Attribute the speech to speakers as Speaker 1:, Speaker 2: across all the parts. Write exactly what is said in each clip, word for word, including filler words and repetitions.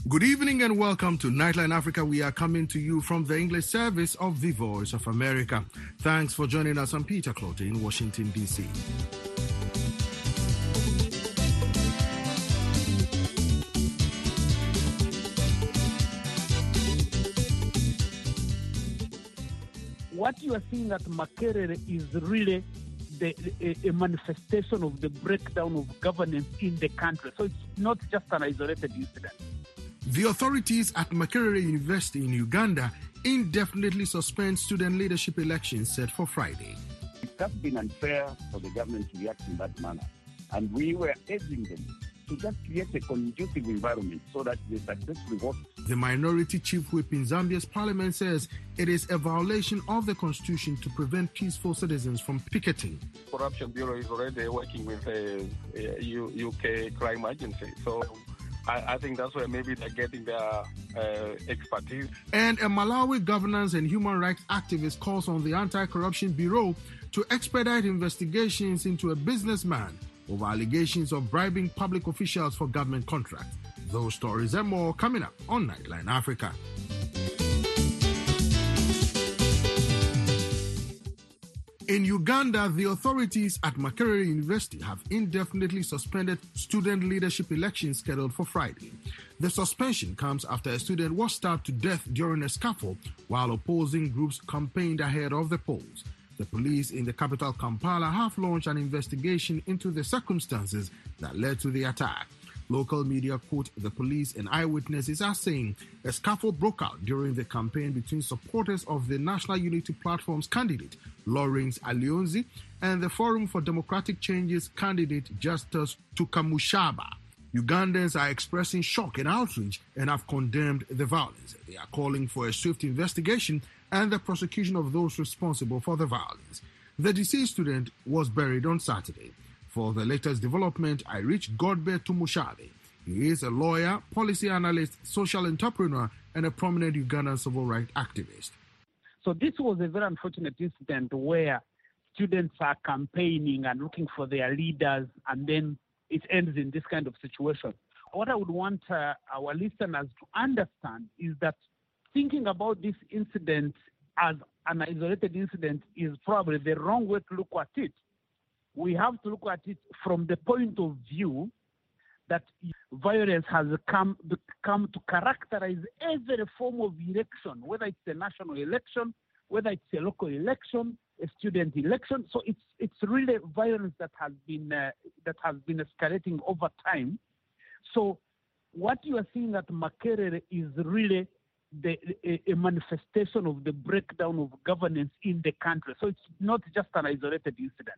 Speaker 1: Good evening and welcome to Nightline Africa. We are coming to you from the English service of the Voice of America. Thanks for joining us. I'm Peter Clote in Washington, D C.
Speaker 2: What you are seeing at Makerere is really the, a, a manifestation of the breakdown of governance in the country. So it's not just an isolated incident.
Speaker 1: The authorities at Makerere University in Uganda indefinitely suspend student leadership elections set for Friday.
Speaker 3: It has been unfair for the government to react in that manner, and we were urging them to just create a conducive environment so that they successfully vote.
Speaker 1: The minority chief whip in Zambia's parliament says it is a violation of the constitution to prevent peaceful citizens from picketing.
Speaker 4: Corruption Bureau is already working with a, a U K crime agency, so I, I think that's where maybe they're getting their uh, expertise.
Speaker 1: And a Malawi governance and human rights activist calls on the Anti-Corruption Bureau to expedite investigations into a businessman over allegations of bribing public officials for government contracts. Those stories and more coming up on Nightline Africa. In Uganda, the authorities at Makerere University have indefinitely suspended student leadership elections scheduled for Friday. The suspension comes after a student was stabbed to death during a scuffle while opposing groups campaigned ahead of the polls. The police in the capital Kampala have launched an investigation into the circumstances that led to the attack. Local media quote the police and eyewitnesses as saying a scuffle broke out during the campaign between supporters of the National Unity Platform's candidate, Lawrence Alionzi, and the Forum for Democratic Change's candidate, Justus Tukamushaba. Ugandans are expressing shock and outrage and have condemned the violence. They are calling for a swift investigation and the prosecution of those responsible for the violence. The deceased student was buried on Saturday. For the latest development, I reached Godbe Tumushabe. He is a lawyer, policy analyst, social entrepreneur, and a prominent Ugandan civil rights activist.
Speaker 2: So this was a very unfortunate incident where students are campaigning and looking for their leaders, and then it ends in this kind of situation. What I would want uh, our listeners to understand is that thinking about this incident as an isolated incident is probably the wrong way to look at it. We have to look at it from the point of view that violence has come, come to characterize every form of election, whether it's a national election, whether it's a local election, a student election. So it's it's really violence that has been uh, that has been escalating over time. So what you are seeing at Makerere is really the, a, a manifestation of the breakdown of governance in the country. So it's not just an isolated incident.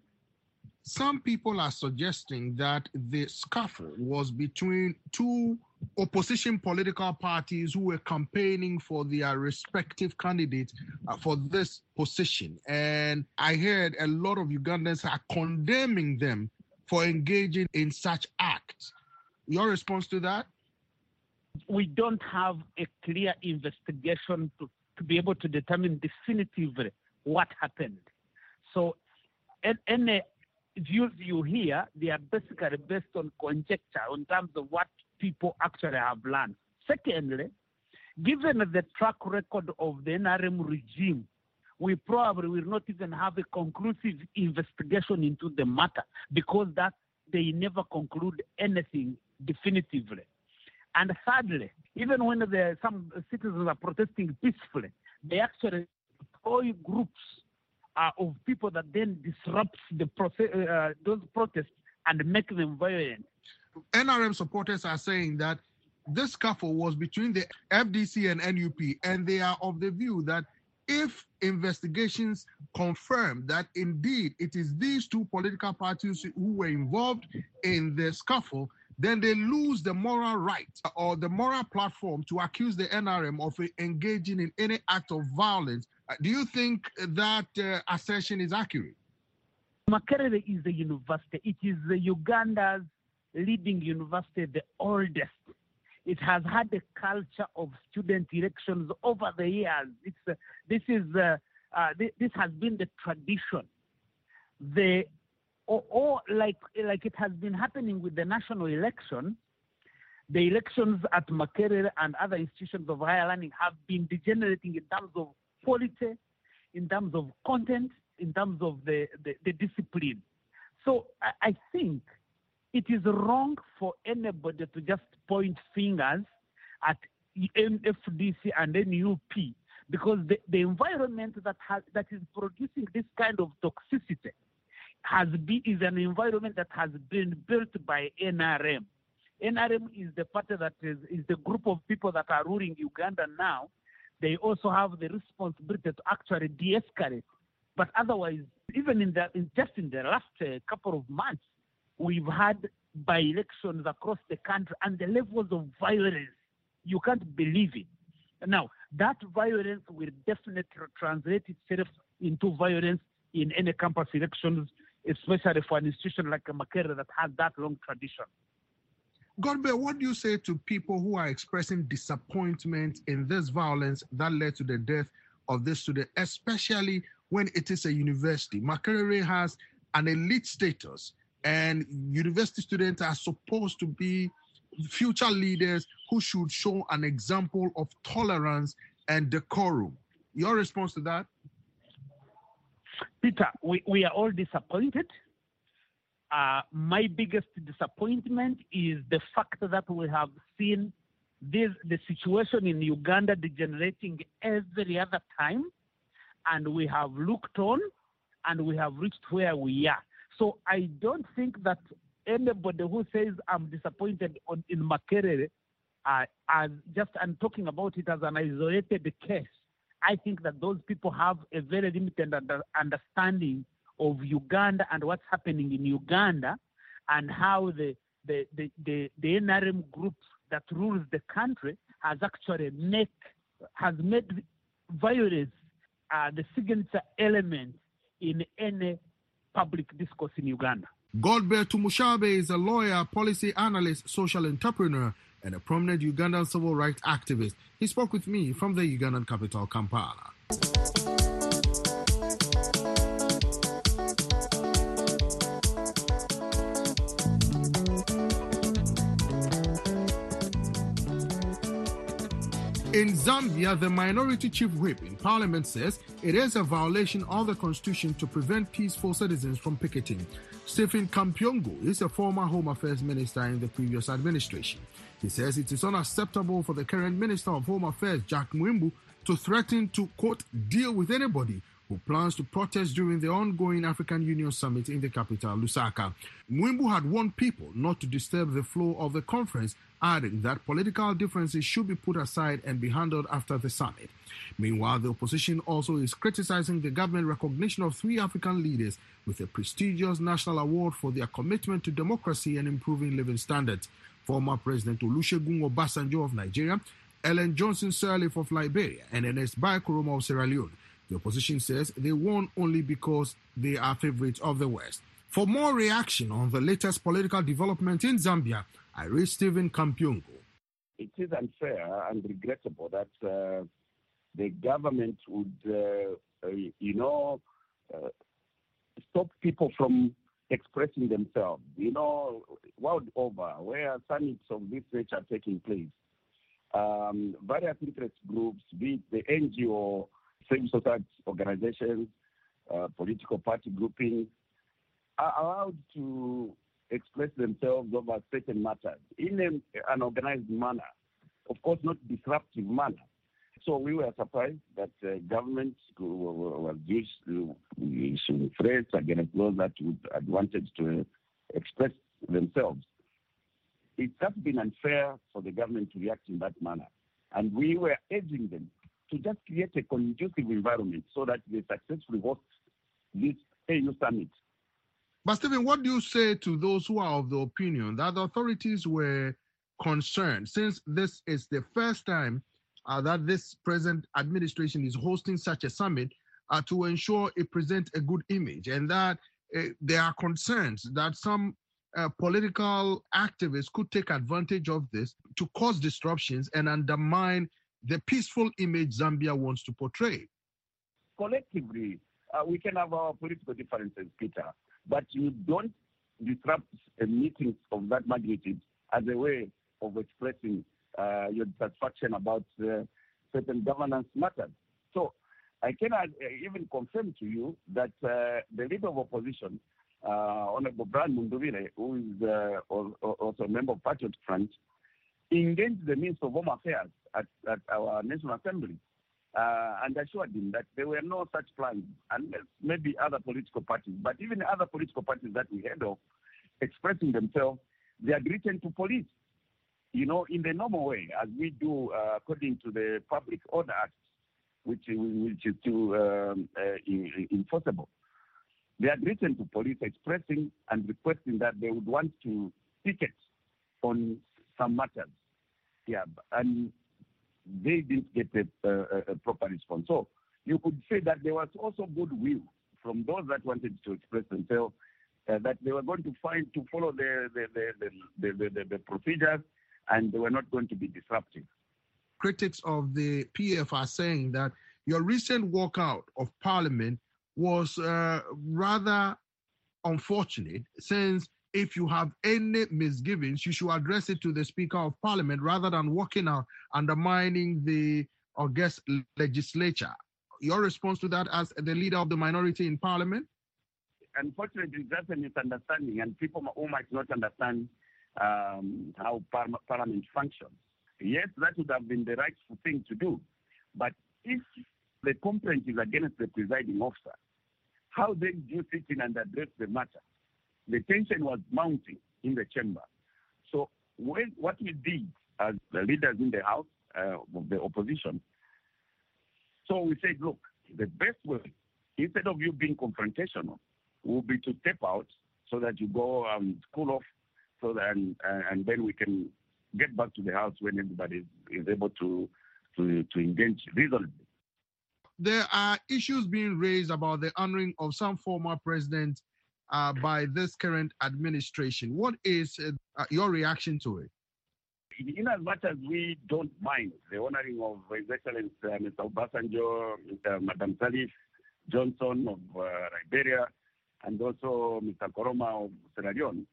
Speaker 1: Some people are suggesting that the scuffle was between two opposition political parties who were campaigning for their respective candidates uh, for this position. And I heard a lot of Ugandans are condemning them for engaging in such acts. Your response to that?
Speaker 2: We don't have a clear investigation to, to be able to determine definitively what happened. So any views you hear, they are basically based on conjecture in terms of what people actually have learned. Secondly, given the track record of the N R M regime, we probably will not even have a conclusive investigation into the matter because that they never conclude anything definitively. And thirdly, even when the, some citizens are protesting peacefully, they actually employ groups Uh, of people that then disrupts the proce- uh, those protests and make them violent.
Speaker 1: N R M supporters are saying that this scuffle was between the F D C and N U P, and they are of the view that if investigations confirm that indeed it is these two political parties who were involved in the scuffle, then they lose the moral right or the moral platform to accuse the N R M of engaging in any act of violence. Do you think that uh, assertion is accurate?
Speaker 2: Makerere is a university. It is the Uganda's leading university, the oldest. It has had a culture of student elections over the years. It's, uh, this is uh, uh, th- this has been the tradition. The or, or like like it has been happening with the national election, The elections at Makerere and other institutions of higher learning have been degenerating in terms of quality, in terms of content, in terms of the, the, the discipline. So I, I think it is wrong for anybody to just point fingers at N F D C and N U P, because the, the environment that has, that is producing this kind of toxicity has been, is an environment that has been built by N R M. N R M is the party that is, is the group of people that are ruling Uganda now. They also have the responsibility to actually de-escalate. But otherwise, even in the in, just in the last uh, couple of months, we've had by-elections across the country, and the levels of violence, you can't believe it. Now, that violence will definitely translate itself into violence in any campus elections, especially for an institution like Makerere that has that long tradition.
Speaker 1: Godber, what do you say to people who are expressing disappointment in this violence that led to the death of this student, especially when it is a university? Makerere has an elite status, and university students are supposed to be future leaders who should show an example of tolerance and decorum. Your response to that?
Speaker 2: Peter, we, we are all disappointed. Uh, my biggest disappointment is the fact that we have seen this, the situation in Uganda degenerating every other time, and we have looked on and we have reached where we are. So I don't think that anybody who says I'm disappointed on, in Makerere, uh, as just I'm talking about it as an isolated case. I think that those people have a very limited under, understanding of Uganda and what's happening in Uganda, and how the the, the, the, the N R M group that rules the country has actually make, has made violence uh, the signature element in any public discourse in Uganda.
Speaker 1: Godber Tumushabe is a lawyer, policy analyst, social entrepreneur, and a prominent Ugandan civil rights activist. He spoke with me from the Ugandan capital, Kampala. In Zambia, the minority chief whip in parliament says it is a violation of the constitution to prevent peaceful citizens from picketing. Stephen Kampyongo is a former Home Affairs minister in the previous administration. He says it is unacceptable for the current Minister of Home Affairs, Jack Mwimbu, to threaten to, quote, deal with anybody who plans to protest during the ongoing African Union Summit in the capital, Lusaka. Mwimbu had warned people not to disturb the flow of the conference, adding that political differences should be put aside and be handled after the summit. Meanwhile, the opposition also is criticizing the government recognition of three African leaders with a prestigious national award for their commitment to democracy and improving living standards. Former President Olusegun Obasanjo of Nigeria, Ellen Johnson Sirleaf of Liberia, and Ernest Bai Koroma of Sierra Leone. The opposition says they won only because they are favorites of the West. For more reaction on the latest political development in Zambia, I read Stephen Kampyongo.
Speaker 3: It is unfair and regrettable that uh, the government would, uh, uh, you know, uh, stop people from expressing themselves. You know, world over, where summits of this nature are taking place, um, various interest groups, be it the N G O, civil society organizations, uh, political party groupings, are allowed to express themselves over certain matters in a, an organized manner, of course not disruptive manner. So we were surprised that uh, government was used to issue threats against those that would have wanted to express themselves. It's just been unfair for the government to react in that manner. And we were urging them to just create a conducive environment so that they successfully host this A U summit.
Speaker 1: But Stephen, what do you say to those who are of the opinion that the authorities were concerned, since this is the first time uh, that this present administration is hosting such a summit, uh, to ensure it presents a good image, and that uh, there are concerns that some uh, political activists could take advantage of this to cause disruptions and undermine the peaceful image Zambia wants to portray?
Speaker 3: Collectively, uh, we can have our political differences, Peter, but you don't disrupt a meeting of that magnitude as a way of expressing uh, your dissatisfaction about uh, certain governance matters. So I cannot even confirm to you that uh, the leader of opposition, uh, Honorable Brian Munduvile, who is uh, also a member of Patriot Front, engaged the Minister of Home Affairs at, at our National Assembly uh, and assured him that there were no such plans, unless maybe other political parties, but even other political parties that we heard of expressing themselves, they had written to police, you know, in the normal way, as we do uh, according to the Public Order Act, which, which is to, um, uh, enforceable. They had written to police expressing and requesting that they would want to picket on some matters. Yeah, and they didn't get a, a, a proper response. So you could say that there was also goodwill from those that wanted to express themselves, uh, that they were going to find to follow the the the, the, the, the, the procedures, and they were not going to be disruptive.
Speaker 1: Critics of the P F are saying that your recent walkout of Parliament was uh, rather unfortunate, since if you have any misgivings, you should address it to the Speaker of Parliament rather than walking out undermining the august legislature. Your response to that as the leader of the minority in Parliament?
Speaker 3: Unfortunately, that's a misunderstanding, and people who might not understand um, how par- Parliament functions. Yes, that would have been the rightful thing to do, but if the complaint is against the presiding officer, how then do you sit in and address the matter? The tension was mounting in the chamber. So when, what we did as the leaders in the House uh, of the opposition, so we said, look, the best way, instead of you being confrontational, will be to step out so that you go um, cool off, so that and, uh, and then we can get back to the House when everybody is, is able to, to, to engage reasonably.
Speaker 1: There are issues being raised about the honoring of some former presidents uh, by this current administration. What is uh, your reaction to it?
Speaker 3: In as much as we don't mind the honoring of His Excellency uh, Mister Obasanjo, Mister Madam Salif Johnson of uh, Liberia, and also Mister Koroma of Sierra Leone,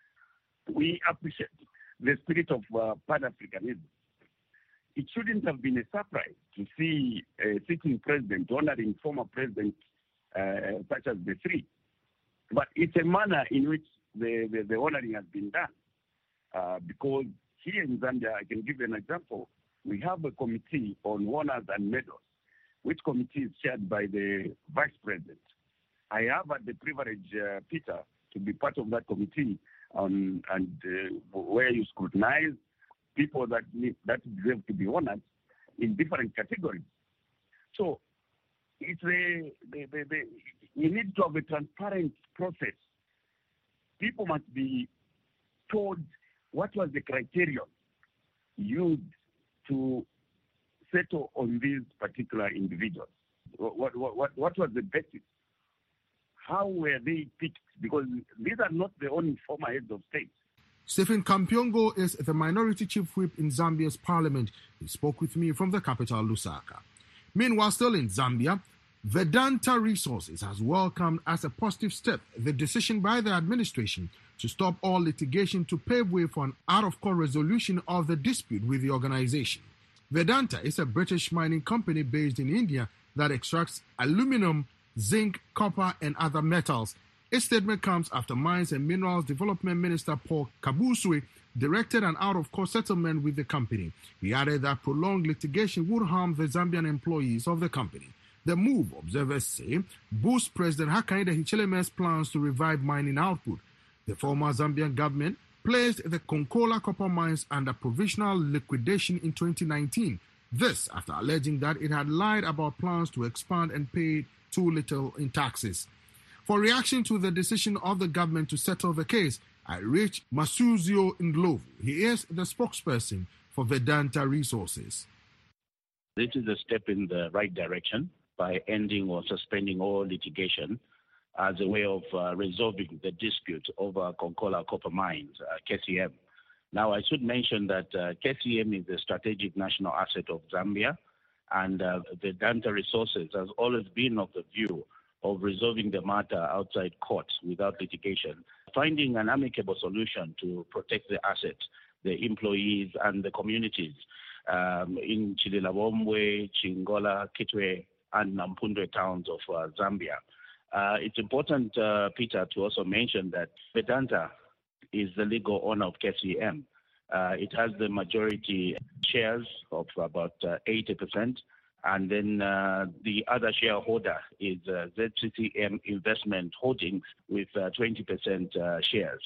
Speaker 3: we appreciate the spirit of uh, Pan-Africanism. It shouldn't have been a surprise to see a sitting president honoring former presidents uh, such as the three. But it's a manner in which the, the, the honoring has been done. Uh, because here in Zambia, I can give you an example. We have a committee on honors and medals, which committee is chaired by the vice president. I have had the privilege, uh, Peter, to be part of that committee on, and uh, where you scrutinize people that need, that deserve to be honored in different categories. So it's a, the, the, the, we need to have a transparent process. People must be told what was the criterion used to settle on these particular individuals. What, what, what, what was the basis? How were they picked? Because these are not the only former heads of state.
Speaker 1: Stephen Kampiongo is the minority chief whip in Zambia's parliament. He spoke with me from the capital, Lusaka. Meanwhile, still in Zambia, Vedanta Resources has welcomed as a positive step the decision by the administration to stop all litigation to pave way for an out-of-court resolution of the dispute with the organization. Vedanta is a British mining company based in India that extracts aluminum, zinc, copper, and other metals. Its statement comes after Mines and Minerals Development Minister Paul Kabuswe directed an out-of-court settlement with the company. He added that prolonged litigation would harm the Zambian employees of the company. The move, observers say, boosts President Hakainde Hichileme's plans to revive mining output. The former Zambian government placed the Konkola copper mines under provisional liquidation in twenty nineteen. This after alleging that it had lied about plans to expand and pay too little in taxes. For reaction to the decision of the government to settle the case, I reached Masuzio Ndlovu. He is the spokesperson for Vedanta Resources.
Speaker 5: This is a step in the right direction by ending or suspending all litigation as a way of uh, resolving the dispute over Konkola Copper Mines, uh, K C M. Now, I should mention that uh, K C M is a strategic national asset of Zambia, and uh, Vedanta Resources has always been of the view of resolving the matter outside court without litigation, finding an amicable solution to protect the asset the employees and the communities um, in Chililabombwe, Chingola, Kitwe, and Nampundwe towns of uh, Zambia. Uh, it's important, uh, Peter, to also mention that Vedanta is the legal owner of K C M. Uh, it has the majority shares of about uh, eighty percent, and then uh, the other shareholder is uh, Z C C M Investment Holdings with uh, twenty percent uh, shares.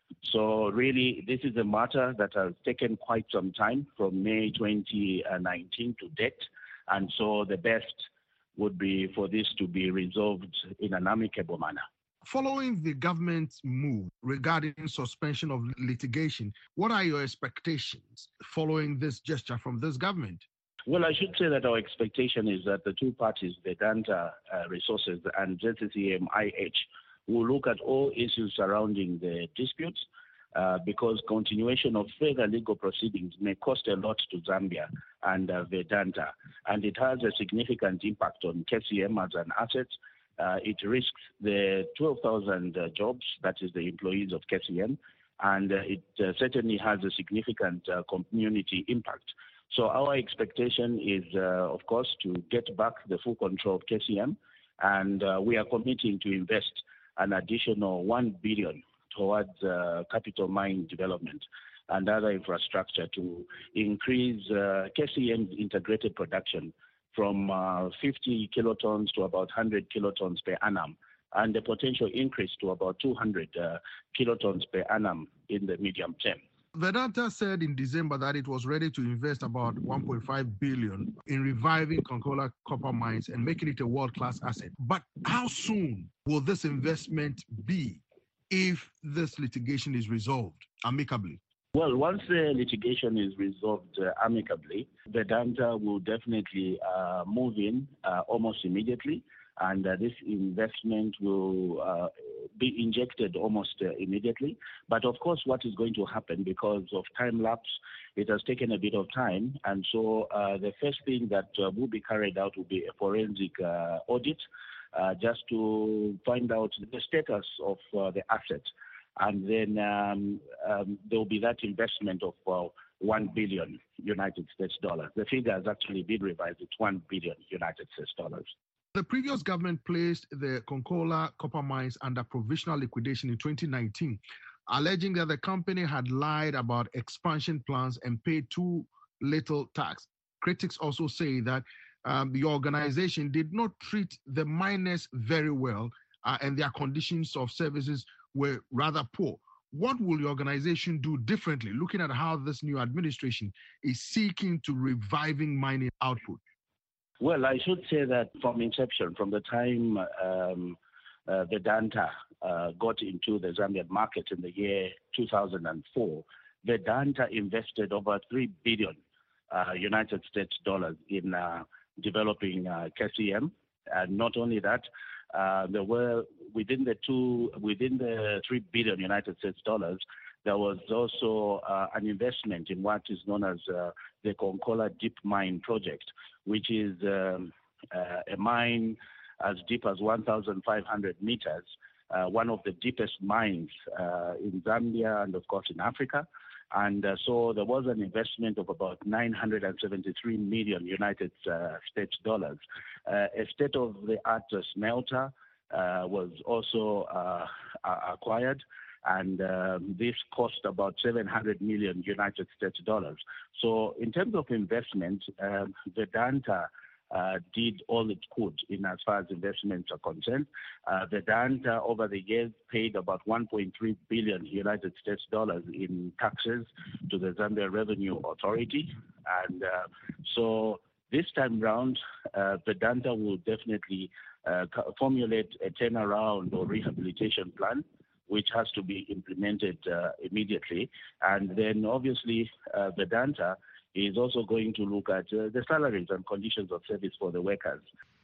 Speaker 5: So really, this is a matter that has taken quite some time from May twenty nineteen to date, and so the best would be for this to be resolved in an amicable manner.
Speaker 1: Following the government's move regarding suspension of litigation, what are your expectations following this gesture from this government?
Speaker 5: Well, I should say that our expectation is that the two parties, Vedanta uh, Resources and Z C C M I H, will look at all issues surrounding the disputes uh, because continuation of further legal proceedings may cost a lot to Zambia and uh, Vedanta, and it has a significant impact on K C M as an asset. Uh, it risks the twelve thousand uh, jobs, that is the employees of K C M, and uh, it uh, certainly has a significant uh, community impact. So our expectation is, uh, of course, to get back the full control of K C M, and uh, we are committing to invest an additional one billion dollars towards uh, capital mine development and other infrastructure to increase uh, K C M's integrated production from uh, fifty kilotons to about one hundred kilotons per annum, and the potential increase to about two hundred uh, kilotons per annum in the medium term.
Speaker 1: Vedanta said in December that it was ready to invest about one point five billion dollars in reviving Konkola copper mines and making it a world-class asset. But how soon will this investment be if this litigation is resolved amicably?
Speaker 5: Well, once the litigation is resolved uh, amicably, Vedanta will definitely uh, move in uh, almost immediately, and uh, this investment will uh, be injected almost uh, immediately. But of course, what is going to happen, because of time lapse, it has taken a bit of time, and so uh, the first thing that uh, will be carried out will be a forensic uh, audit, uh, just to find out the status of uh, the asset. And then um, um, there will be that investment of uh, one billion United States dollars. The figure has actually been revised. It's one billion United States dollars.
Speaker 1: The previous government placed the Konkola copper mines under provisional liquidation in twenty nineteen, alleging that the company had lied about expansion plans and paid too little tax. Critics also say that um, the organization did not treat the miners very well uh, and their conditions of services were rather poor. What will the organization do differently, looking at how this new administration is seeking to reviving mining output?
Speaker 5: Well, I should say that from inception, from the time um, uh, Vedanta uh, got into the Zambian market in the year two thousand four, Vedanta invested over three billion uh, United States dollars in uh, developing uh, K C M. And not only that, uh, there were within the two, within the three billion United States dollars, there was also uh, an investment in what is known as uh, the Konkola Deep Mine Project, which is um, uh, a mine as deep as one thousand five hundred meters, uh, one of the deepest mines uh, in Zambia and, of course, in Africa. And uh, so there was an investment of about nine hundred seventy-three million United uh, States dollars. Uh, a state-of-the-art smelter uh, was also uh, acquired, and um, this cost about seven hundred million United States dollars. So in terms of investment, um, Vedanta uh, did all it could in as far as investments are concerned. Uh, Vedanta over the years paid about one point three billion United States dollars in taxes to the Zambia Revenue Authority. And uh, so this time round, uh, Vedanta will definitely uh, formulate a turnaround or rehabilitation plan, which has to be implemented uh, immediately. And then obviously uh, Vedanta is also going to look at uh, the salaries and conditions of service for the workers.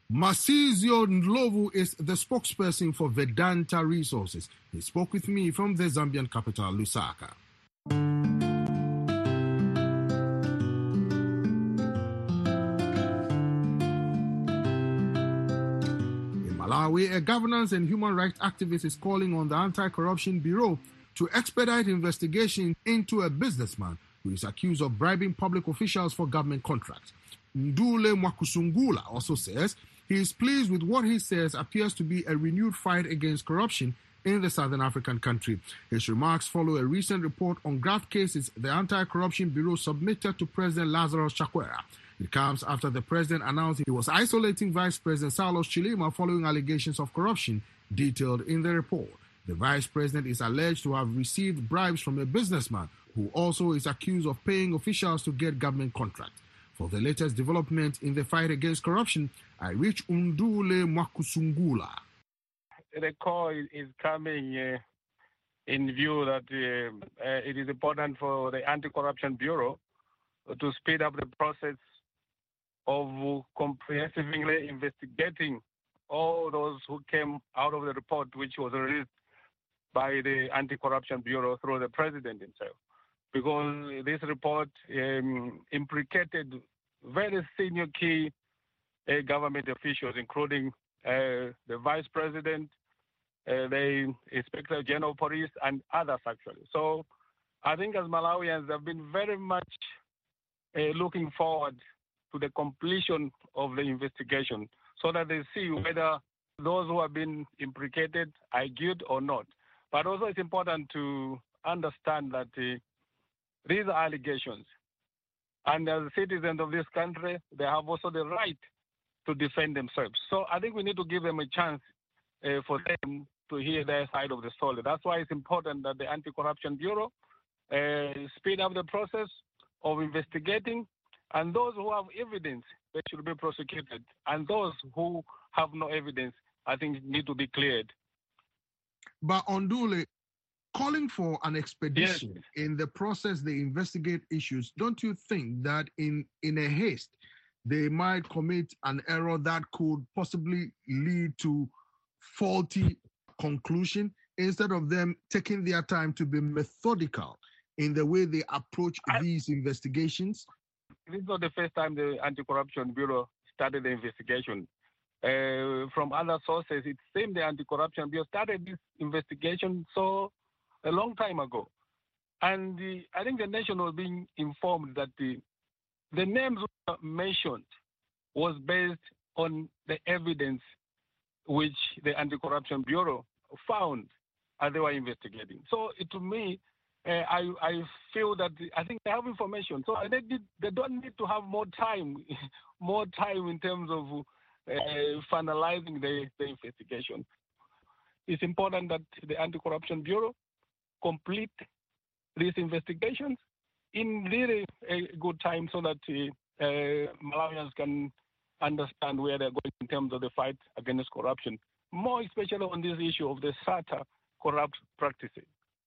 Speaker 1: Masizio Ndlovu is the spokesperson for Vedanta Resources. He spoke with me from the Zambian capital, Lusaka. In Malawi, a governance and human rights activist is calling on the Anti-Corruption Bureau to expedite investigation into a businessman who is accused of bribing public officials for government contracts. Ndule Mwakusungula also says he is pleased with what he says appears to be a renewed fight against corruption in the Southern African country. His remarks follow a recent report on graft cases the Anti-Corruption Bureau submitted to President Lazarus Chakwera. It comes after the president announced he was isolating Vice President Saulos Chilima following allegations of corruption detailed in the report. The vice president is alleged to have received bribes from a businessman who also is accused of paying officials to get government contracts. For the latest development in the fight against corruption, I reach Ndule Mwakusungula.
Speaker 4: The call is coming uh, in view that uh, uh, it is important for the Anti-Corruption Bureau to speed up the process of comprehensively investigating all those who came out of the report, which was released by the Anti-Corruption Bureau through the president himself. Because this report um, implicated very senior key uh, government officials, including uh, the vice president, uh, the inspector general of police, and others actually. So I think as Malawians have been very much uh, looking forward to the completion of the investigation so that they see whether those who have been implicated are guilty or not. But also it's important to understand that uh, these are allegations. And as citizens of this country, they have also the right to defend themselves. So I think we need to give them a chance uh, for them to hear their side of the story. That's why it's important that the Anti-Corruption Bureau uh, speed up the process of investigating, and those who have evidence, they should be prosecuted. And those who have no evidence, I think, need to be cleared.
Speaker 1: But Ndule, calling for an expedition
Speaker 4: Yes.
Speaker 1: in the process they investigate issues, don't you think that in, in a haste, they might commit an error that could possibly lead to faulty conclusion instead of them taking their time to be methodical in the way they approach
Speaker 4: I-
Speaker 1: these investigations?
Speaker 4: This is not the first time the Anti-Corruption Bureau started the investigation. Uh, from other sources, it seems the Anti-Corruption Bureau started this investigation so a long time ago. And the, I think the nation was being informed that the, the names mentioned was based on the evidence which the Anti-Corruption Bureau found as they were investigating. So it, to me, uh, I, I feel that the, I think they have information. So they, did, they don't need to have more time, more time in terms of uh, finalizing the, the investigation. It's important that the Anti-Corruption Bureau complete these investigations in really a good time so that uh, uh, Malawians can understand where they're going in terms of the fight against corruption, more especially on this issue of the SATA corrupt practices.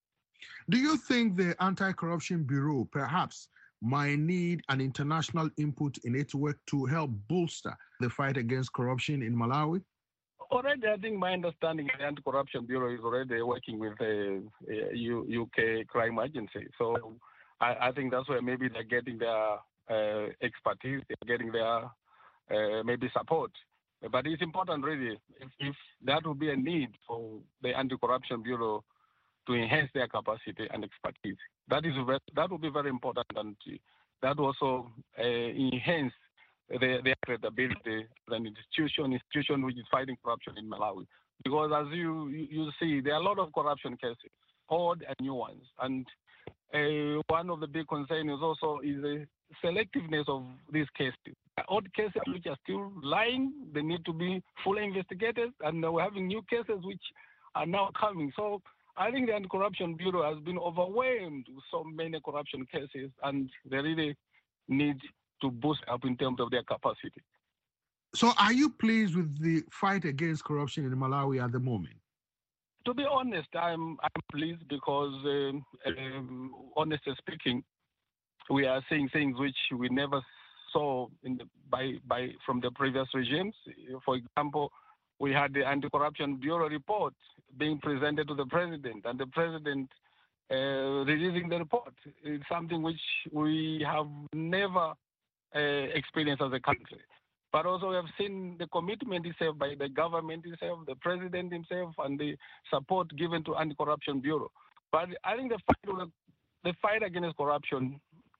Speaker 1: Do you think the Anti-Corruption Bureau perhaps might need an international input in its work to help bolster the fight against corruption in Malawi?
Speaker 4: Already, I think my understanding the Anti-Corruption Bureau is already working with the uh, U K crime agency. So I, I think that's where maybe they're getting their uh, expertise, they're getting their uh, maybe support. But it's important really, if, if that would be a need for the Anti-Corruption Bureau to enhance their capacity and expertise. That is that would be very important, and that also uh, enhance their, their credibility as an institution, institution which is fighting corruption in Malawi. Because as you, you, you see, there are a lot of corruption cases, old and new ones. And uh, one of the big concerns is also is the selectiveness of these cases. Old cases which are still lying, they need to be fully investigated, and we're having new cases which are now coming. So I think the Anti-Corruption Bureau has been overwhelmed with so many corruption cases, and they really need to boost up in terms of their capacity.
Speaker 1: So are you pleased with the fight against corruption in Malawi at the moment?
Speaker 4: To be honest, I'm I'm pleased because, um, um, honestly speaking, we are seeing things which we never saw in the, by by from the previous regimes. For example, we had the Anti-Corruption Bureau report being presented to the president, and the president uh, releasing the report. It's something which we have never uh, experienced as a country. But also we have seen the commitment itself by the government itself, the president himself, and the support given to Anti-Corruption Bureau. But I think the fight, the fight against corruption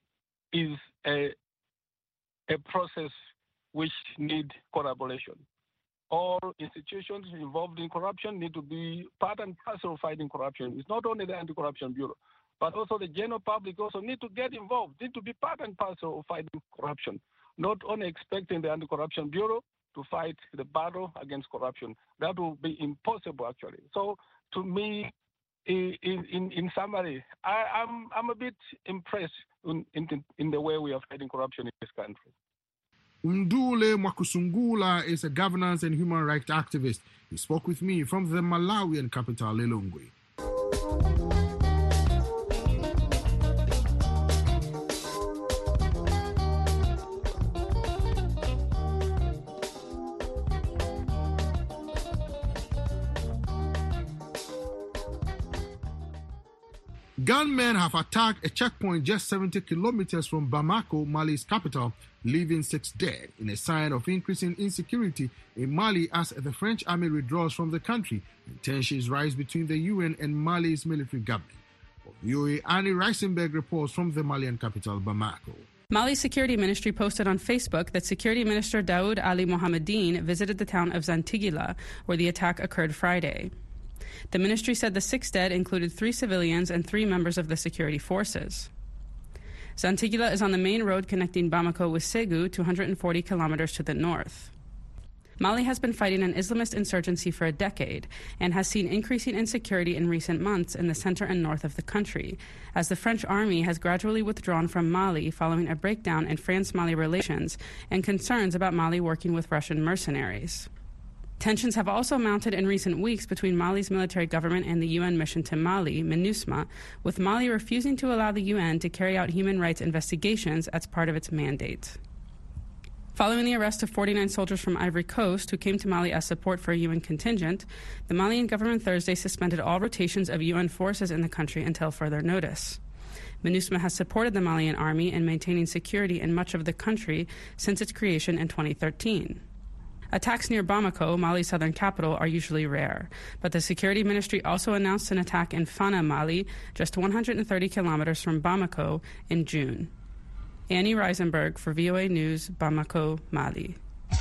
Speaker 4: is a, a process which needs collaboration. All institutions involved in corruption need to be part and parcel of fighting corruption. It's not only the Anti-Corruption Bureau, but also the general public also need to get involved, need to be part and parcel of fighting corruption, not only expecting the Anti-Corruption Bureau to fight the battle against corruption. That will be impossible, actually. So, to me, in, in, in summary, I, I'm, I'm a bit impressed in, in, in the way we are fighting corruption in this country.
Speaker 1: Ndule Mwakusungula is a governance and human rights activist. He spoke with me from the Malawian capital, Lilongwe. Gunmen have attacked a checkpoint just seventy kilometers from Bamako, Mali's capital, leaving six dead, in a sign of increasing insecurity in Mali as the French army withdraws from the country and tensions rise between the U N and Mali's military government. V O A Annie Reisenberg reports from the Malian capital, Bamako.
Speaker 6: Mali's security ministry posted on Facebook that Security Minister Daoud Ali Mohamedine visited the town of Zantigila, where the attack occurred Friday. The ministry said the six dead included three civilians and three members of the security forces. Zantigila is on the main road connecting Bamako with Ségou, two hundred forty kilometers to the north. Mali has been fighting an Islamist insurgency for a decade and has seen increasing insecurity in recent months in the center and north of the country, as the French army has gradually withdrawn from Mali following a breakdown in France-Mali relations and concerns about Mali working with Russian mercenaries. Tensions have also mounted in recent weeks between Mali's military government and the U N mission to Mali, MINUSMA, with Mali refusing to allow the U N to carry out human rights investigations as part of its mandate. Following the arrest of forty-nine soldiers from Ivory Coast who came to Mali as support for a U N contingent, the Malian government Thursday suspended all rotations of U N forces in the country until further notice. MINUSMA has supported the Malian army in maintaining security in much of the country since its creation in twenty thirteen. Attacks near Bamako, Mali's southern capital, are usually rare, but the security ministry also announced an attack in Fana, Mali, just one hundred thirty kilometers from Bamako, in June. Annie Reisenberg for V O A News, Bamako, Mali.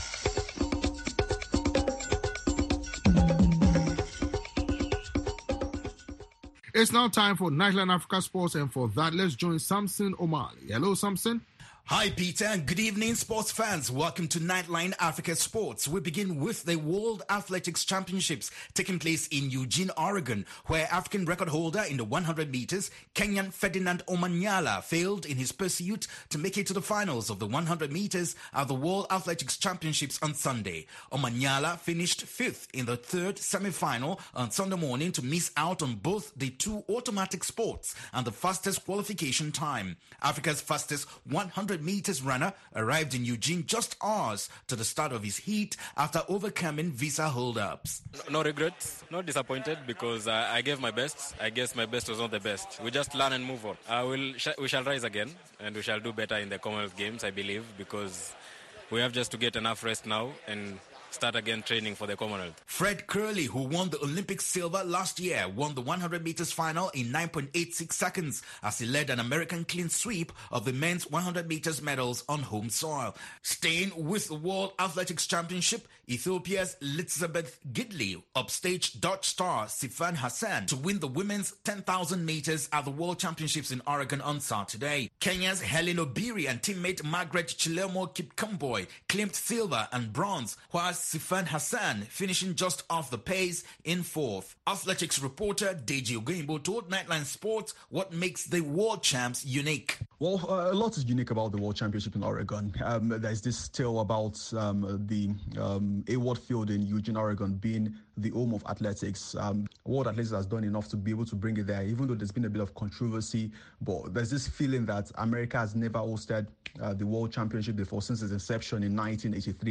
Speaker 1: It's now time for Nightline Africa Sports, and for that, let's join Samson Omali. Hello, Samson.
Speaker 7: Hi, Peter, and good evening, sports fans. Welcome to Nightline Africa Sports. We begin with the World Athletics Championships taking place in Eugene, Oregon, where African record holder in the one hundred meters, Kenyan Ferdinand Omanyala, failed in his pursuit to make it to the finals of the one hundred meters at the World Athletics Championships on Sunday. Omanyala finished fifth in the third semi-final on Sunday morning to miss out on both the two automatic sports and the fastest qualification time. Africa's fastest one hundred meters runner arrived in Eugene just hours to the start of his heat after overcoming visa holdups.
Speaker 8: No, no regrets, not disappointed because uh, I gave my best. I guess my best was not the best. We just learn and move on. Uh, we'll sh- we shall rise again and we shall do better in the Commonwealth Games, I believe, because we have just to get enough rest now and start again training for the Commonwealth.
Speaker 7: Fred Curley, who won the Olympic silver last year, won the one hundred meters final in nine point eight six seconds as he led an American clean sweep of the men's one hundred meters medals on home soil. Staying with the World Athletics Championship, Ethiopia's Elizabeth Gidley upstaged Dutch star Sifan Hassan to win the women's ten thousand meters at the World Championships in Oregon on Saturday. Kenya's Helen Obiri and teammate Margaret Chilemo Kipkamboy claimed silver and bronze, whilst Sifan Hassan finishing just off the pace in fourth. Athletics reporter Deji Ogimbo told Nightline Sports what makes the World Champs unique.
Speaker 9: Well, uh, a lot is unique about the World Championship in Oregon. Um, there's this tale about um, the um, Award Field in Eugene, Oregon being the home of athletics. Um, World Athletics has done enough to be able to bring it there, even though there's been a bit of controversy. But there's this feeling that America has never hosted uh, the World Championship before since its inception in nineteen eighty-three.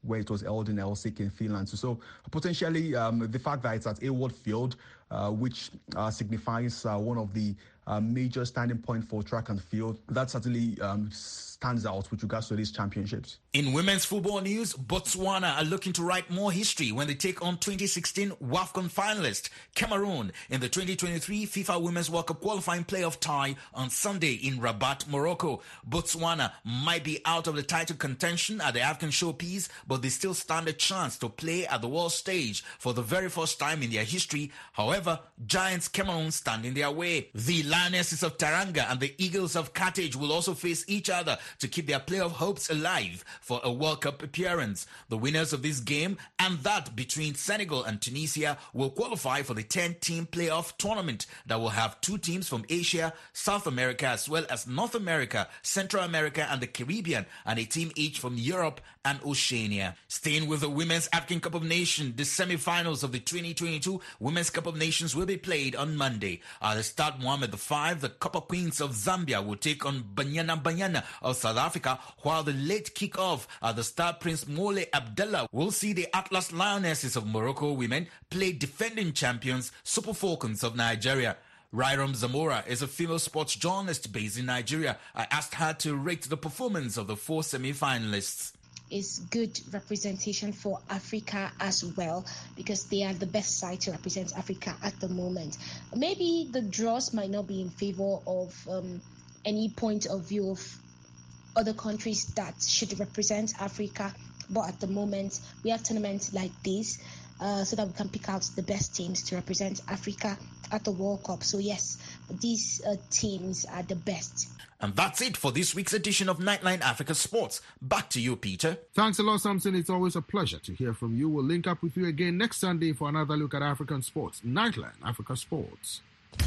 Speaker 9: where it was held in Helsinki in Finland. So, so potentially um, the fact that it's at Hayward Field, uh, which uh, signifies uh, one of the uh, major standing point for track and field, that certainly um, stands out with regards to these championships.
Speaker 7: In women's football news, Botswana are looking to write more history when they take on twenty sixteen WAFCON finalist Cameroon in the twenty twenty-three FIFA Women's World Cup qualifying playoff tie on Sunday in Rabat, Morocco. Botswana might be out of the title contention at the African showpiece, but they still stand a chance to play at the world stage for the very first time in their history. However, giants Cameroon stand in their way. The Lionesses of Taranga and the Eagles of Carthage will also face each other to keep their playoff hopes alive for a World Cup appearance. The winners of this game and that between Senegal and Tunisia will qualify for the ten-team playoff tournament that will have two teams from Asia, South America, as well as North America, Central America and the Caribbean, and a team each from Europe and Oceania. Staying with the Women's African Cup of Nations, the semi-finals of the twenty twenty-two Women's Cup of Nations will be played on Monday. At the start Mohammed the Five, the Copper Queens of Zambia will take on Banyana Banyana of South Africa, while the late kick-off at the start Prince Mole Abdullah will see the Atlas Lionesses of Morocco women play defending champions Super Falcons of Nigeria. Rairam Zamora is a female sports journalist based in Nigeria. I asked her to rate the performance of the four semi-finalists.
Speaker 10: Is good representation for Africa as well, because they are the best side to represent Africa at the moment. Maybe the draws might not be in favor of um, any point of view of other countries that should represent Africa, but at the moment we have tournaments like this uh, so that we can pick out the best teams to represent Africa at the World Cup. So yes, these uh, teams are the best.
Speaker 7: And that's it for this week's edition of Nightline Africa Sports. Back to you, Peter.
Speaker 1: Thanks a lot, Samson. It's always a pleasure to hear from you. We'll link up with you again next Sunday for another look at African sports. Nightline Africa Sports.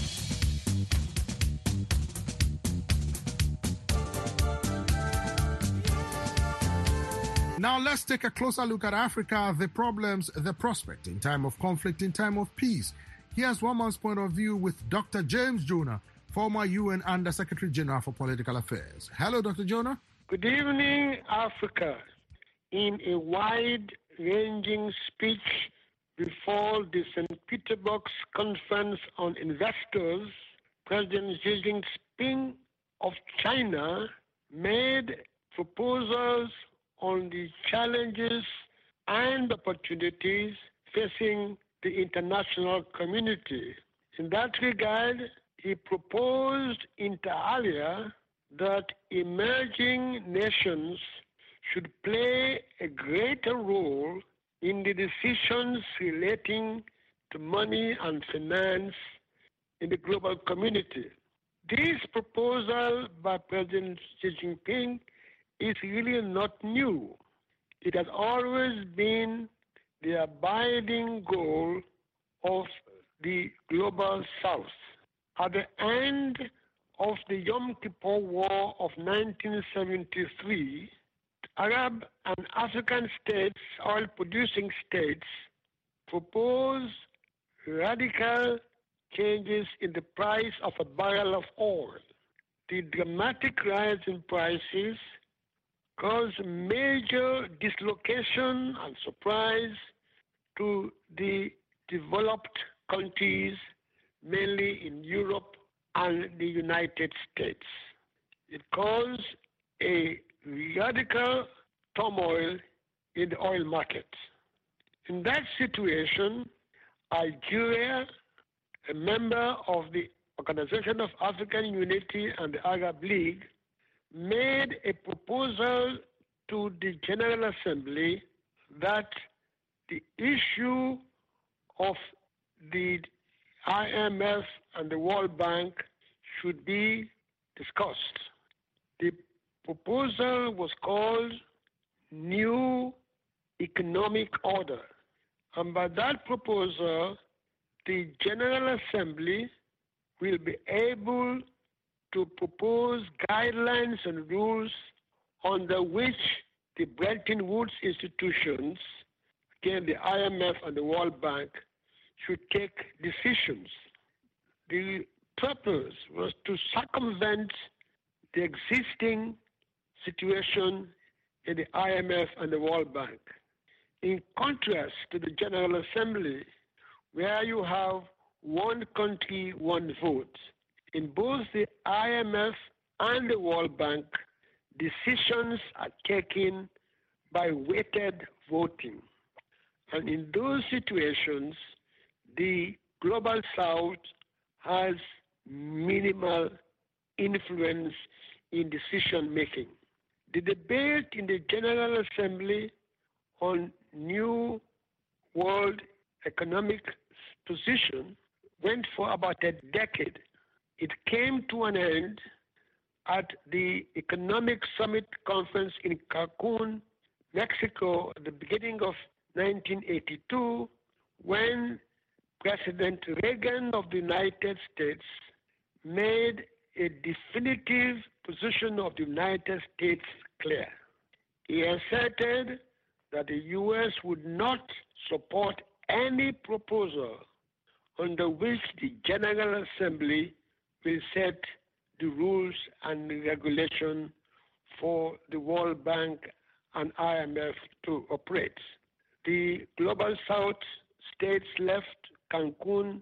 Speaker 1: Now let's take a closer look at Africa, the problems, the prospect in time of conflict, in time of peace. Here's one man's point of view with Doctor James Jonah, former U N Under-Secretary General for Political Affairs. Hello, Doctor Jonah.
Speaker 11: Good evening, Africa. In a wide-ranging speech before the Saint Petersburg Conference on Investors, President Xi Jinping of China made proposals on the challenges and opportunities facing the international community. In that regard, he proposed inter alia that emerging nations should play a greater role in the decisions relating to money and finance in the global community. This proposal by President Xi Jinping is really not new. It has always been the abiding goal of the global South. At the end of the Yom Kippur War of nineteen seventy-three, Arab and African states, oil-producing states, proposed radical changes in the price of a barrel of oil. The dramatic rise in prices caused major dislocation and surprise to the developed countries, mainly in Europe and the United States. It caused a radical turmoil in the oil market. In that situation, Algeria, a member of the Organization of African Unity and the Arab League, made a proposal to the General Assembly that the issue of the I M F and the World Bank should be discussed. The proposal was called New Economic Order. And by that proposal, the General Assembly will be able to propose guidelines and rules under which the Bretton Woods institutions, again the I M F and the World Bank, should take decisions. The purpose was to circumvent the existing situation in the I M F and the World Bank. in contrast to the General Assembly, where you have one country, one vote. In both the I M F and the World Bank, decisions are taken by weighted voting. And in those situations, the Global South has minimal influence in decision making. The debate in the General Assembly on New World Economic Position went for about a decade. It came to an end at the Economic Summit Conference in Cancun, Mexico, at the beginning of nineteen eighty-two, when President Reagan of the United States made a definitive position of the United States clear. He asserted that the U S would not support any proposal under which the General Assembly will set the rules and the regulation for the World Bank and I M F to operate. The Global South states left Cancun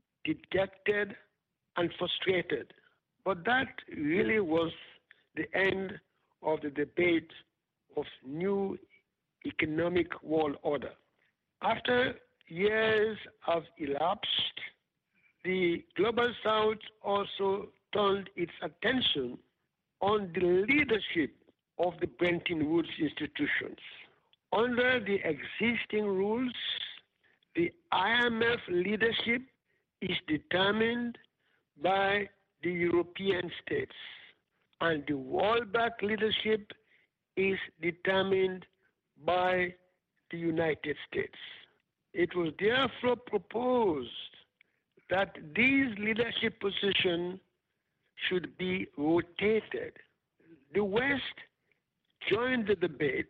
Speaker 11: dejected and frustrated. But that really was the end of the debate of new economic world order. After years have elapsed, the Global South also turned its attention on the leadership of the Bretton Woods institutions. Under the existing rules, the I M F leadership is determined by the European states, and the World Bank leadership is determined by the United States. It was therefore proposed that these leadership positions should be rotated. The West joined the debate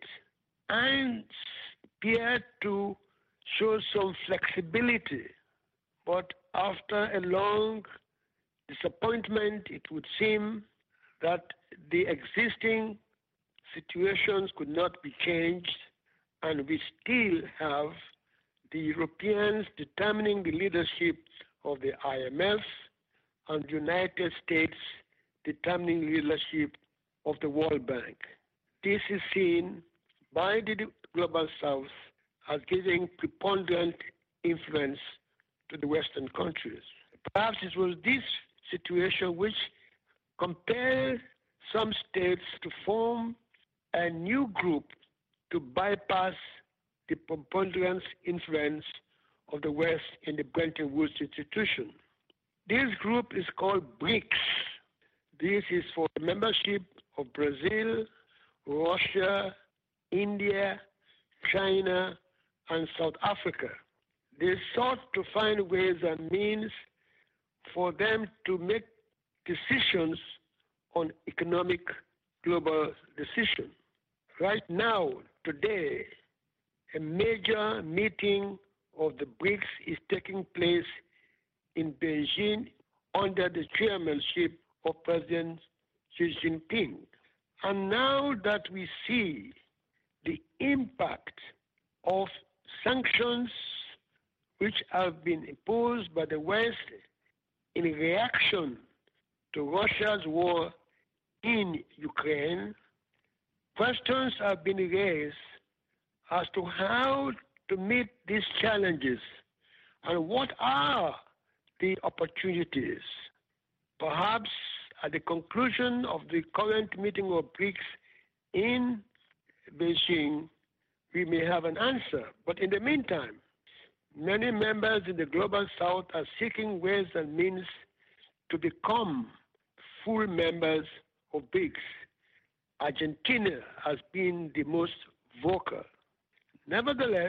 Speaker 11: and appeared to show some flexibility, but after a long disappointment, it would seem that the existing situations could not be changed, and we still have the Europeans determining the leadership of the I M F and the United States determining the leadership of the World Bank. This is seen by the Global South as giving preponderant influence to the Western countries. Perhaps it was this situation which compelled some states to form a new group to bypass the preponderance influence of the West in the Bretton Woods institution. This group is called BRICS. This is for the membership of Brazil, Russia, India, China, and South Africa. They sought to find ways and means for them to make decisions on economic global decision. Right now, today, a major meeting of the BRICS is taking place in Beijing under the chairmanship of President Xi Jinping. And now that we see the impact of sanctions which have been imposed by the West in reaction to Russia's war in Ukraine, questions have been raised as to how to meet these challenges and what are the opportunities. Perhaps at the conclusion of the current meeting of BRICS in Beijing, we may have an answer. But in the meantime, many members in the Global South are seeking ways and means to become full members of BRICS. Argentina has been the most vocal. Nevertheless,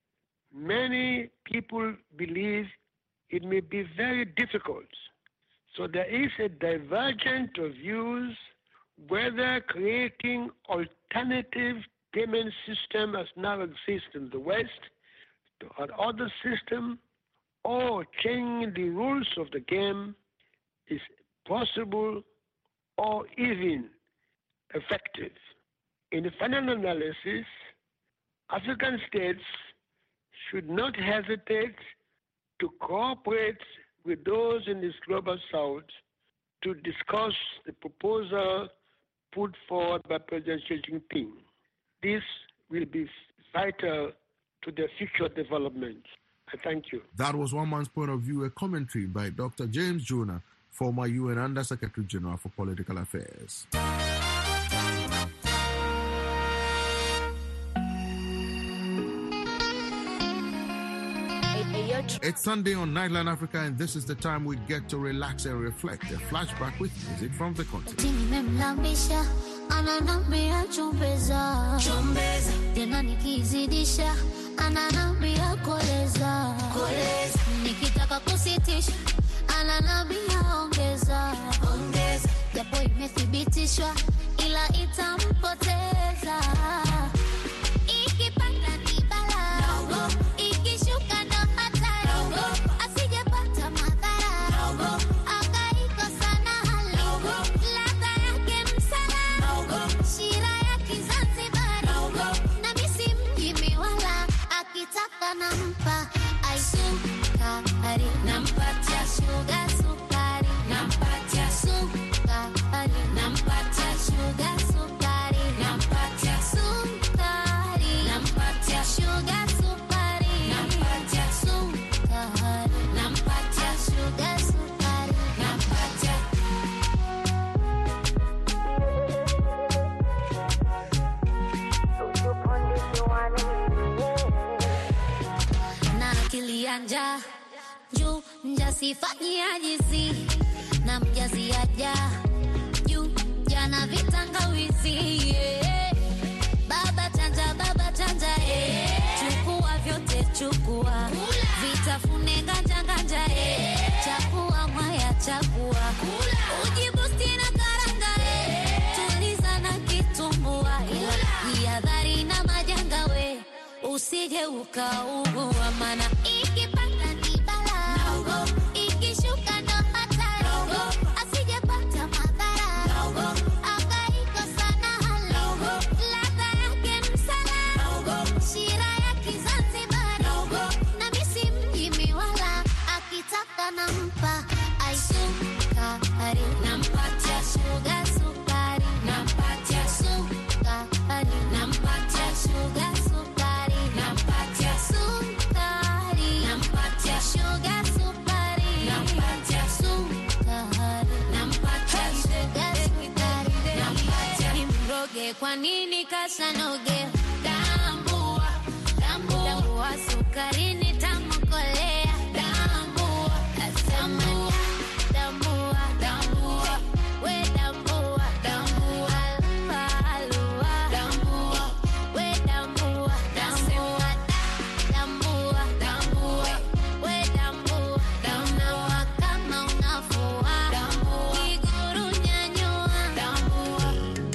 Speaker 11: many people believe it may be very difficult. So there is a divergence of views whether creating alternative payment system as now exists in the West to another system or changing the rules of the game is possible or even effective. In the final analysis, African states should not hesitate to cooperate with those in this global south to discuss the proposal put forward by President Xi Jinping. This will be vital to their future development. I thank you.
Speaker 1: That was one man's point of view, a commentary by Doctor James Jonah, former U N Under-Secretary General for Political Affairs. It's Sunday on Nightline Africa, and this is the time we get to relax and reflect. A flashback with music from the continent.
Speaker 12: Juu mjasifanyia jizi na mjazi aja juu jana vitangawizi yeah. Baba chanja baba chanja yeah. Chukua vyote chukua vitafune ganja ganja yeah. Chakua mwaya chakua ujibusti na karanga yeah. Tuliza na kitumbua jihadhari na majanga we usije ukaugua mana ikipanda ni bala ikishuka ndo hatari asijepata madhara akaiko sana hala ladha yake msala shira ya Kizanzibari na misi mjimi wala akitaka nampa aisukari nampatia sugar sukari nampatia sukari nampatia sugar sukari nampatia sukari nampatia sugar sukari nampatia sukari nampatia sugar sukari nampatia imroge kwa nini kasanoge tambua tambua tambua sukari ni tamukolea tambua tambua tambua tambua we tambua tambua alua tambua we tambua tambua tambua tambua we tambua tambua kama unafua tambua iguru nyanyua tambua.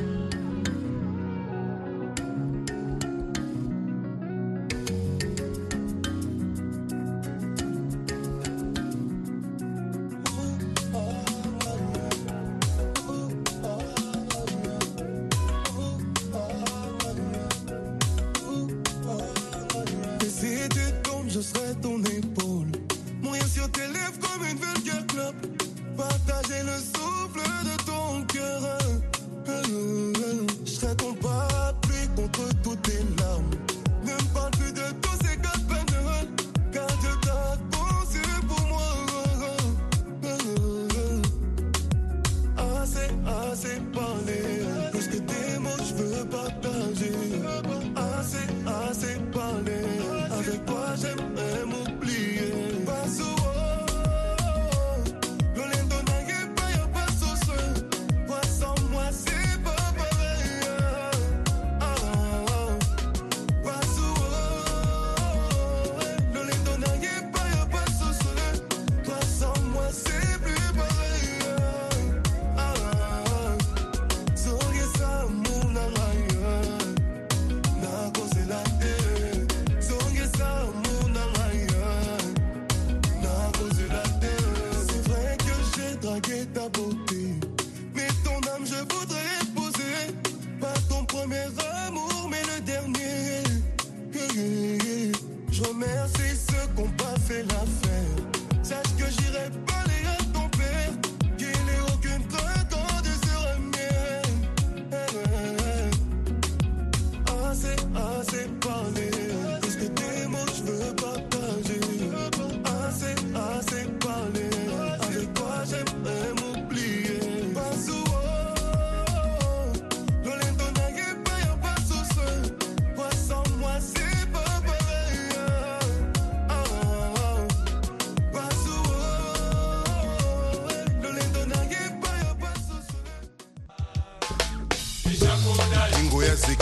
Speaker 13: Et si tu tombes, je serai ton épaule. Mourir sur tes lèvres comme une vulgaire clope. Partager le souffle de ton cœur. Je serai ton parapluie contre toutes tes larmes. Ne me parle plus de tous ces gars de peine, car Dieu t'a pensé pour moi. Assez, assez parlé. Plus que tes mots, je veux partager. Assez, assez parlé. Avec toi, j'aimerais m'oublier. Passe au lo lento n'arrive pas, y'a pas au soin. Toi sans moi, c'est pas pareil. Ah, ah, ah.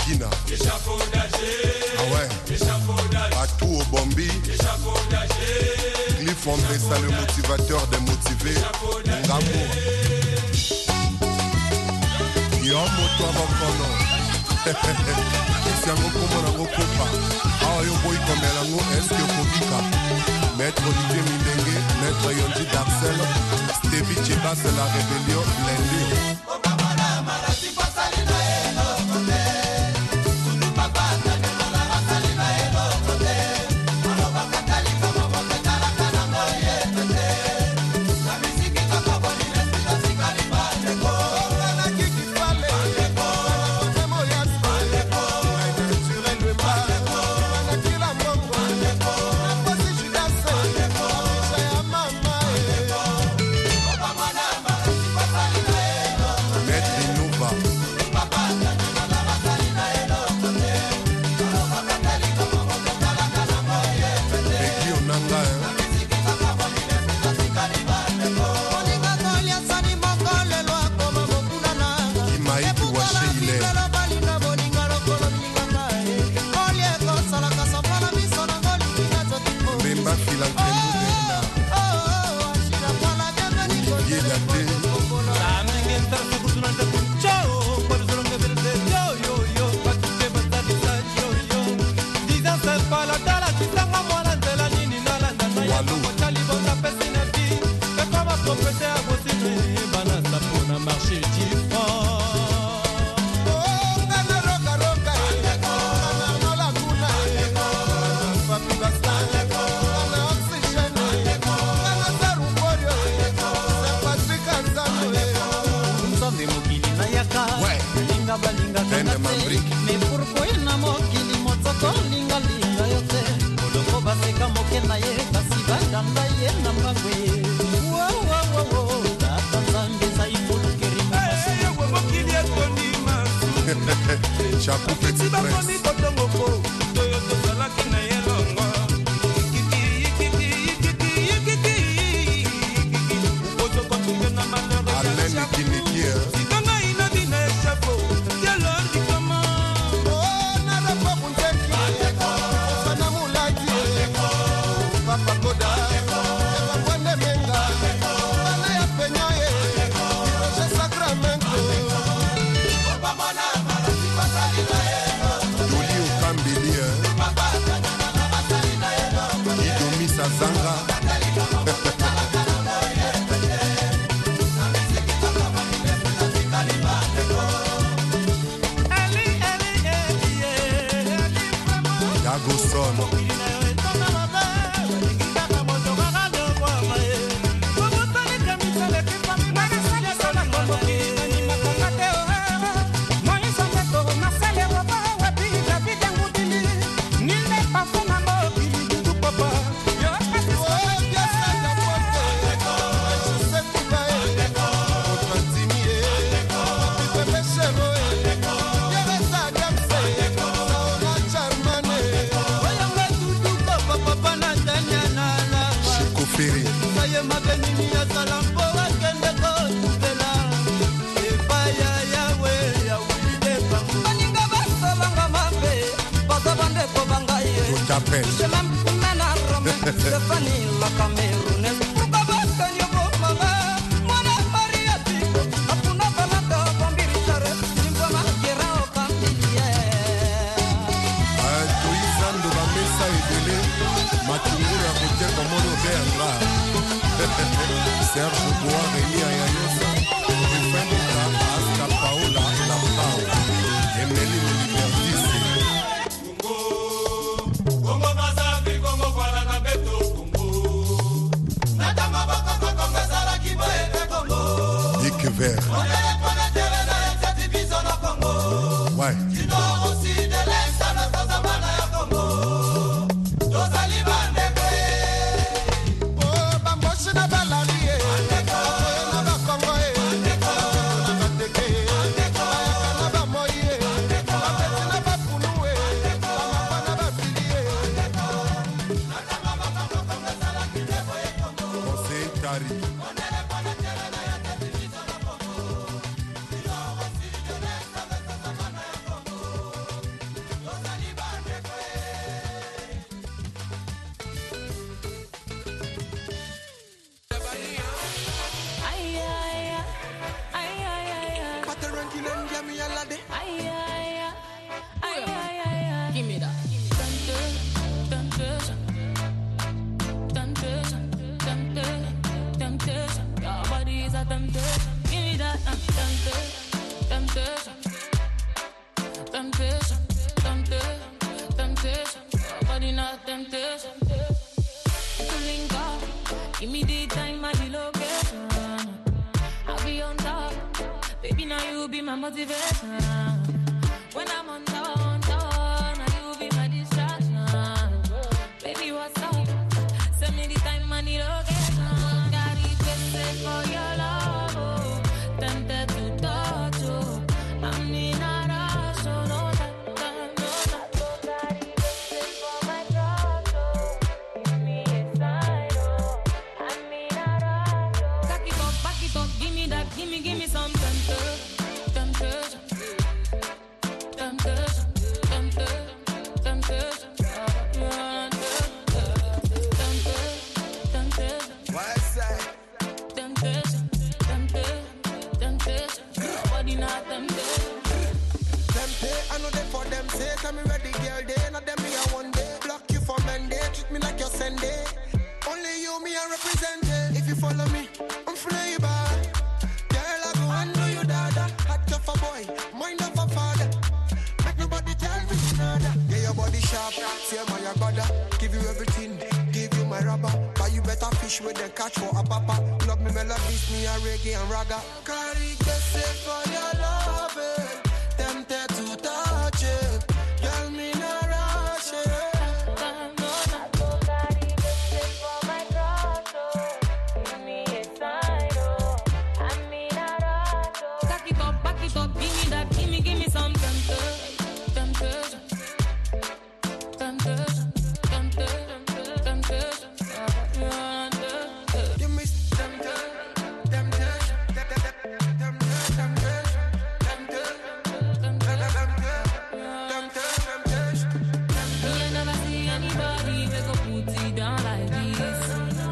Speaker 13: Mangina. Ah ouais. Batou au Bombi. Cliff Andressa, le motivateur des motivés. Ngamour. Yomo toi Bakono. Siango como na ngokopa. Ah yo boy comme elango est-ce que Kobika. Maître Olivier Mindenge, Maître Yondi Darcel, Stevie Chebas la rébellion blindée.
Speaker 14: Give me the time and the location. I'll be on top. Baby, now you be my motivation. When I'm on top, on top, now you be my distraction. Baby, what's up? Send me the time and the location. Got it twisted for your love. Oh. Tempted to touch you. I'm in a rush, so no time, time, no time. Got it twisted for my trust. Oh. Give me a sign. Oh. I'm in a rush. Oh. Back it up, back it up. Give me that, give me, give me some temptation. Temptation. Temptation. Temptation. Temptation. Yeah.
Speaker 13: West side.
Speaker 14: Temptation, temptation, temptation. Nobody not temptation.
Speaker 13: Temptation, I know they for them say, tell me ready, girl, they not them me a one day. Block you for Monday, treat me like your Sunday. Only you, me, I represent it. If you follow me, I'm flavor. Girl, I go and do you, dada. Hot of a boy, mind of a father. Make nobody tell me nada. Yeah, your body sharp, say my brother. Give you everything, give you my rubber. Buy you better fish with the catch for a papa. Love me melodies, me a reggae and raga. Carry the safe for your love, eh. Tempted to touch it. Girl, me no rush it.
Speaker 14: Back it up, back it up, give me that, give me, give me some temptation, temptation, temptation, temptation, temptation, yeah, temptation.
Speaker 13: Give me temptation, temptation, temptation, temptation,
Speaker 14: Me I never see anybody who go put it down like this.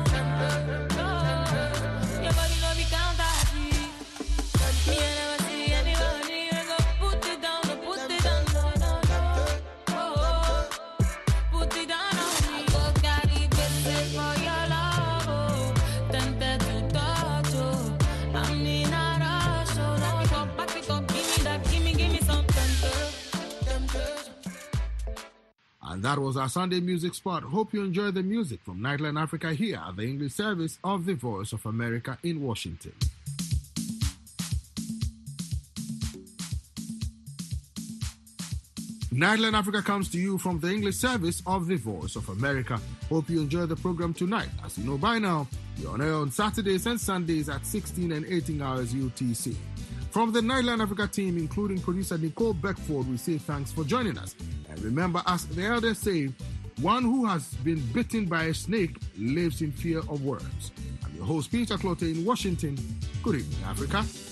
Speaker 14: Your body no be counterfeit. Me I never see anybody who go put it down, no put it down, no, no, no. Oh, put it down on me. Go carry blessing for your love. Oh, tempted to touch you. I'm in a rush. So back it up, back it up, give me that, give me, give me some temptation, temptation.
Speaker 1: And that was our Sunday music spot. Hope you enjoyed the music from Nightline Africa here at the English service of the Voice of America in Washington. Nightline Africa comes to you from the English service of the Voice of America. Hope you enjoyed the program tonight. As you know by now, we're on air on Saturdays and Sundays at sixteen and eighteen hours U T C. From the Nightline Africa team, including producer Nicole Beckford, we say thanks for joining us. And remember, as the elders say, one who has been bitten by a snake lives in fear of worms. I'm your host, Peter Clotte in Washington. Good evening, Africa.